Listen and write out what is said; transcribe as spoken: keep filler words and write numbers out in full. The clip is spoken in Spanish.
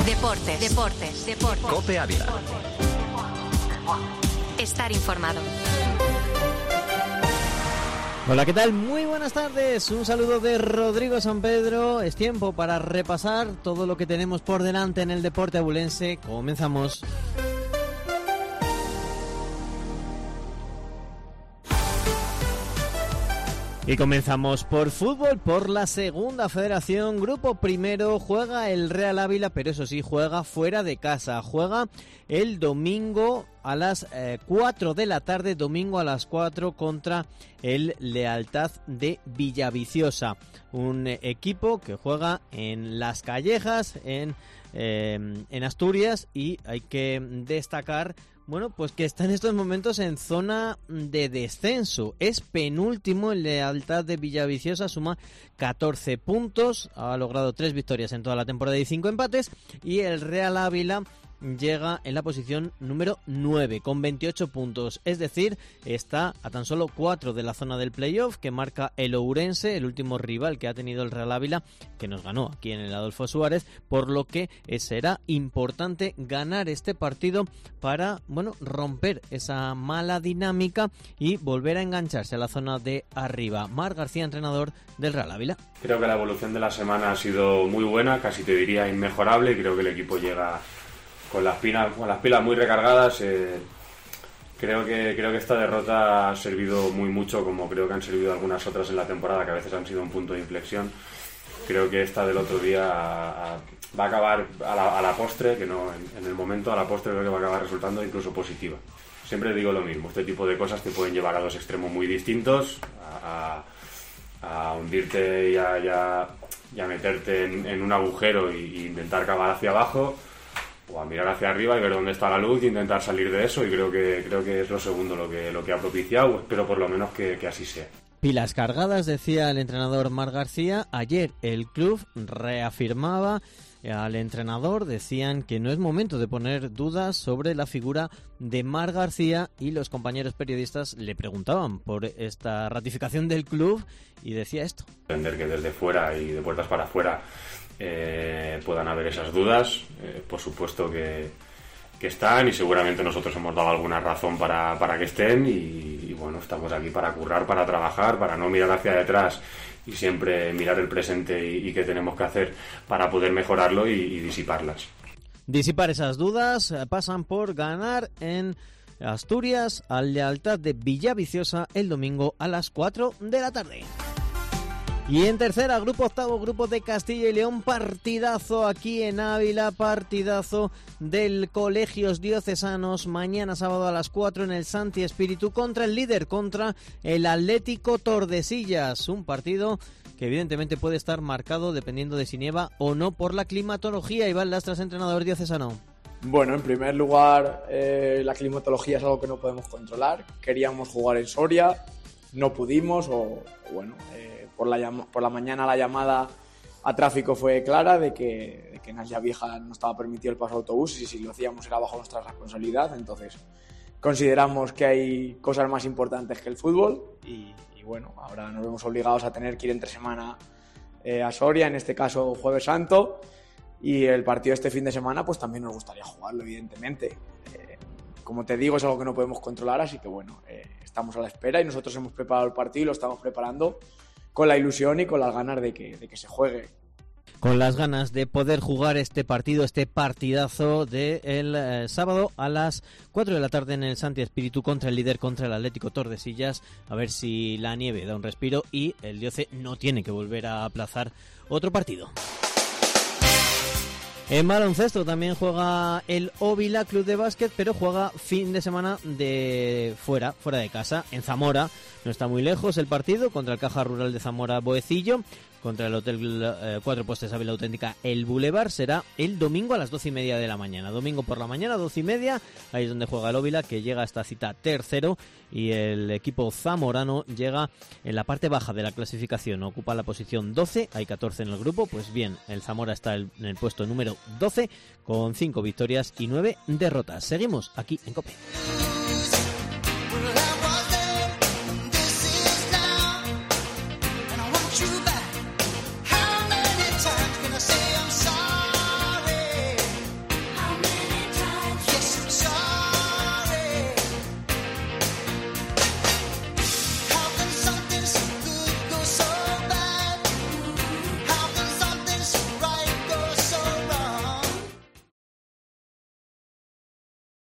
Deportes, deportes, deportes. COPE Ávila. Estar informado. Hola, ¿qué tal? Muy buenas tardes. Un saludo de Rodrigo San Pedro. Es tiempo para repasar todo lo que tenemos por delante en el deporte abulense. Comenzamos. Y comenzamos por fútbol, por la segunda federación. Grupo primero, juega el Real Ávila, pero eso sí, juega fuera de casa. Juega el domingo a las eh, cuatro de la tarde, domingo a las cuatro, contra el Lealtad de Villaviciosa. Un eh, equipo que juega en Las Callejas, en, eh, en Asturias, y hay que destacar... Bueno, pues que está en estos momentos en zona de descenso. Es penúltimo, el Lealtad de Villaviciosa suma catorce puntos, ha logrado tres victorias en toda la temporada y cinco empates, y el Real Ávila llega en la posición número nueve con veintiocho puntos, es decir, está a tan solo cuatro de la zona del playoff que marca el Ourense, el último rival que ha tenido el Real Ávila, que nos ganó aquí en el Adolfo Suárez, por lo que será importante ganar este partido para, bueno, romper esa mala dinámica y volver a engancharse a la zona de arriba. Marc García, entrenador del Real Ávila. Creo que la evolución de la semana ha sido muy buena, casi te diría inmejorable, y creo que el equipo llega con las pilas, con las pilas muy recargadas. eh, creo que creo que esta derrota ha servido muy mucho, como creo que han servido algunas otras en la temporada, que a veces han sido un punto de inflexión. Creo que esta del otro día a, a, va a acabar a la, a la postre, que no en, en el momento, a la postre creo que va a acabar resultando incluso positiva. Siempre digo lo mismo, este tipo de cosas te pueden llevar a dos extremos muy distintos, a, a, a hundirte y a, y a, y a meterte en, en un agujero e intentar cavar hacia abajo, o a mirar hacia arriba y ver dónde está la luz e intentar salir de eso, y creo que creo que es lo segundo lo que lo que ha propiciado. Espero por lo menos que, que así sea. Pilas cargadas, decía el entrenador Marc García. Ayer el club reafirmaba al entrenador, decían que no es momento de poner dudas sobre la figura de Marc García, y los compañeros periodistas le preguntaban por esta ratificación del club y decía esto. Entender que desde fuera y de puertas para afuera Eh, puedan haber esas dudas, eh, por supuesto que, que están, y seguramente nosotros hemos dado alguna razón para, para que estén, y, y bueno, estamos aquí para currar, para trabajar, para no mirar hacia detrás y siempre mirar el presente y, y qué tenemos que hacer para poder mejorarlo y, y disiparlas. Disipar esas dudas pasan por ganar en Asturias al Lealtad de Villaviciosa el domingo a las cuatro de la tarde. Y en tercera, grupo octavo, grupo de Castilla y León, partidazo aquí en Ávila, partidazo del Colegios Diocesanos, mañana sábado a las cuatro en el Santi Espíritu, contra el líder, contra el Atlético Tordesillas, un partido que evidentemente puede estar marcado, dependiendo de si nieva o no, por la climatología. Iván Lastras, entrenador diocesano. Bueno, en primer lugar, eh, la climatología es algo que no podemos controlar. Queríamos jugar en Soria, no pudimos, o, o bueno... Eh, Por la, por la mañana la llamada a tráfico fue clara de que, de que en Asia Vieja no estaba permitido el paso de autobús, y si lo hacíamos era bajo nuestra responsabilidad. Entonces consideramos que hay cosas más importantes que el fútbol, y, y bueno, ahora nos vemos obligados a tener que ir entre semana eh, a Soria, en este caso Jueves Santo, y el partido este fin de semana pues también nos gustaría jugarlo, evidentemente. Eh, como te digo, es algo que no podemos controlar, así que bueno, eh, estamos a la espera, y nosotros hemos preparado el partido y lo estamos preparando con la ilusión y con las ganas de que, de que se juegue. Con las ganas de poder jugar este partido, este partidazo del de eh, sábado a las cuatro de la tarde en el Santi Espíritu, contra el líder, contra el Atlético Tordesillas, a ver si la nieve da un respiro y el Dioce no tiene que volver a aplazar otro partido. En baloncesto también juega el Óvila Club de Básquet, pero juega fin de semana de fuera, fuera de casa, en Zamora. No está muy lejos el partido, contra el Caja Rural de Zamora Boecillo, contra el Hotel eh, Cuatro Postes Ávila Auténtica El Boulevard. Será el domingo a las doce y media de la mañana. Domingo por la mañana, doce y media, ahí es donde juega el Óvila, que llega a esta cita tercero, y el equipo zamorano llega en la parte baja de la clasificación, ocupa la posición doce, hay catorce en el grupo. Pues bien, el Zamora está en el puesto número doce con cinco victorias y nueve derrotas. Seguimos aquí en COPE.